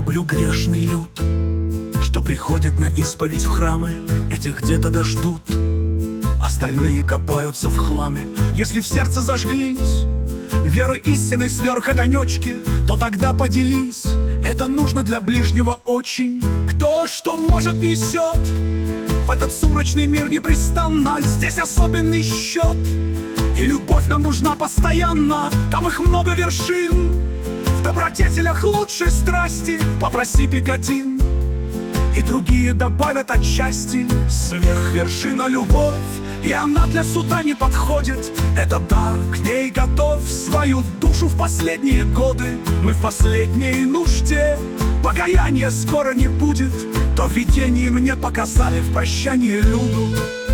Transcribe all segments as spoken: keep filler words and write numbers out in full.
люблю грешный люд, что приходит на исповедь в храмы. Этих где-то дождут, остальные копаются в хламе. Если в сердце зажглись веры истины сверх огонечки, то тогда поделись. Это нужно для ближнего очень. Кто что может несет в этот сумрачный мир непрестанно. Здесь особенный счет, и любовь нам нужна постоянно. Там их много вершин, в добродетелях лучшей страсти. Попроси пикотин, и другие добавят отчасти. Сверх вершина любовь, и она для суда не подходит. Это дар, к ней готов свою душу в последние годы. Мы в последней нужде, покаяния скоро не будет. То видение мне показали в прощании люду.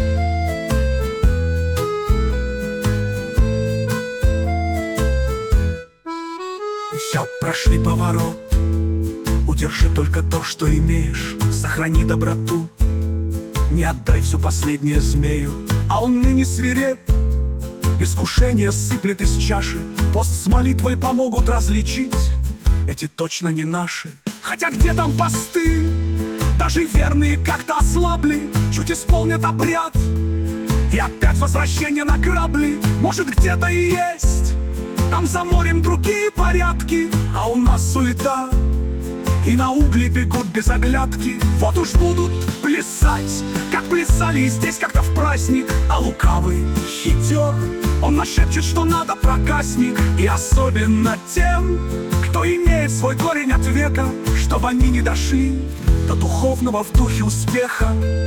Все прошли поворот, удержи только то, что имеешь. Сохрани доброту, не отдай все последнее змею. А он ныне свиреп, искушение сыплет из чаши. Пост с молитвой помогут различить, эти точно не наши. Хотя где там посты, даже верные как-то ослабли. Чуть исполнят обряд, и опять возвращение на грабли. Может, где-то и есть там за морем другие порядки, а у нас суета, и на угли бегут без оглядки. Вот уж будут плясать, как плясали и здесь как-то в праздник. А лукавый хитер, он нашепчет, что надо проказник. И особенно тем, кто имеет свой корень от века, чтобы они не дошли до духовного в духе успеха.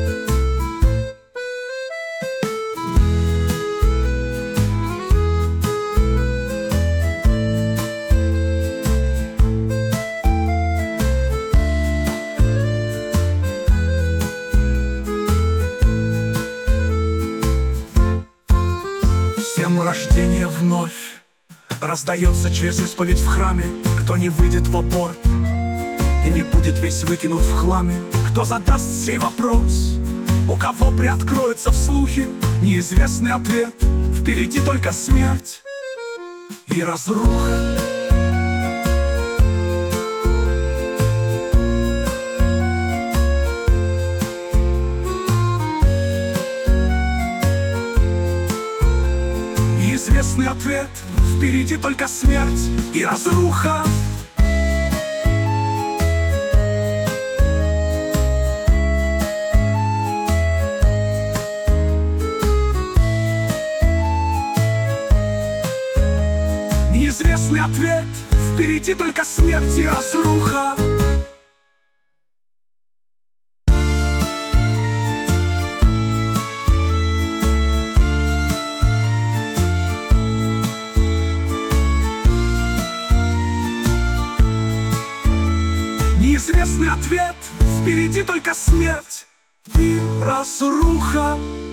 Всем рождение вновь раздается через исповедь в храме. Кто не выйдет в аборт и не будет весь выкинут в хламе, кто задаст сей вопрос, у кого приоткроется вслухе неизвестный ответ. Впереди только смерть и разруха. Неизвестный ответ, впереди только смерть и разруха. Неизвестный ответ, впереди только смерть и разруха. Неизвестный ответ, впереди только смерть и разруха.